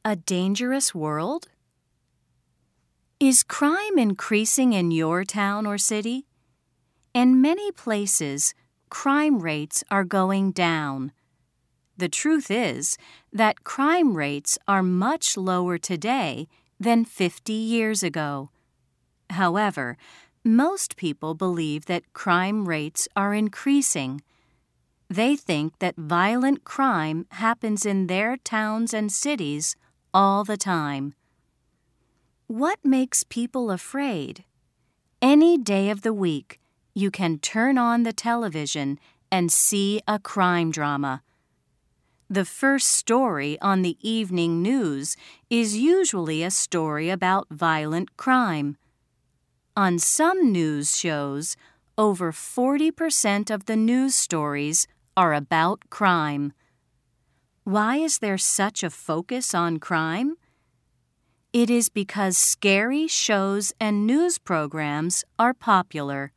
A dangerous world? Is crime increasing in your town or city? In many places, crime rates are going down. The truth is that crime rates are much lower today than 50 years ago. However, most people believe that crime rates are increasing. They think that violent crime happens in their towns and cities all the time. What makes people afraid? Any day of the week, you can turn on the television and see a crime drama. The first story on the evening news is usually a story about violent crime. On some news shows, over 40% of the news stories are about crime. Why is there such a focus on crime? It is because scary shows and news programs are popular.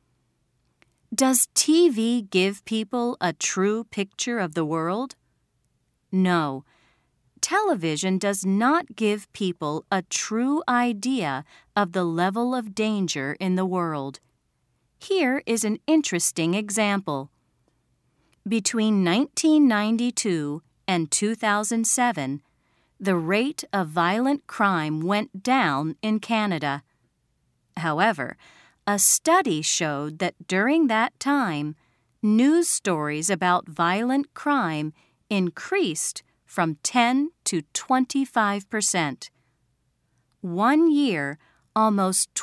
Does TV give people a true picture of the world? No. Television does not give people a true idea of the level of danger in the world. Here is an interesting example. Between 1992 and 2007, the rate of violent crime went down in Canada. However, a study showed that during that time, news stories about violent crime increased from 10 to 25%. 1 year, almost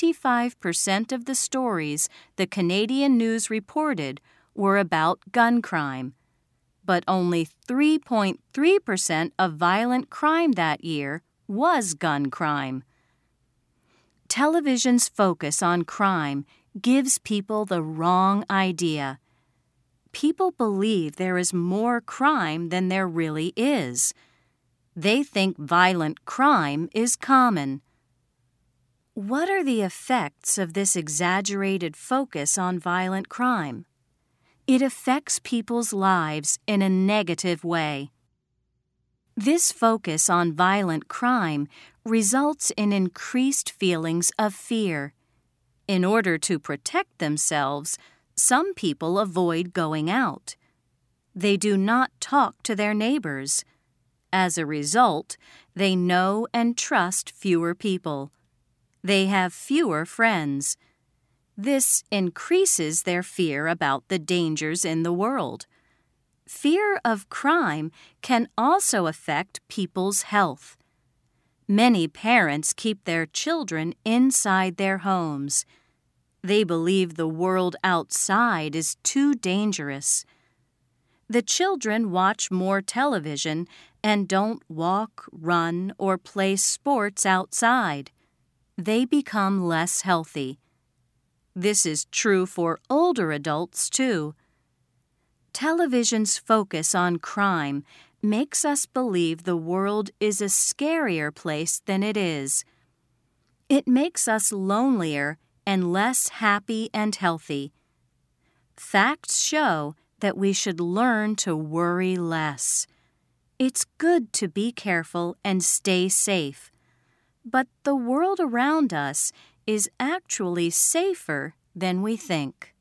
25% of the stories the Canadian news reported were about gun crime, but only 3.3% of violent crime that year was gun crime. Television's focus on crime gives people the wrong idea. People believe there is more crime than there really is. They think violent crime is common. What are the effects of this exaggerated focus on violent crime? It affects people's lives in a negative way. This focus on violent crime results in increased feelings of fear. In order to protect themselves, some people avoid going out. They do not talk to their neighbors. As a result, they know and trust fewer people. They have fewer friends. This increases their fear about the dangers in the world. Fear of crime can also affect people's health. Many parents keep their children inside their homes. They believe the world outside is too dangerous. The children watch more television and don't walk, run, or play sports outside. They become less healthy. This is true for older adults, too. Television's focus on crime makes us believe the world is a scarier place than it is. It makes us lonelier and less happy and healthy. Facts show that we should learn to worry less. It's good to be careful and stay safe. But the world around us is actually safer than we think.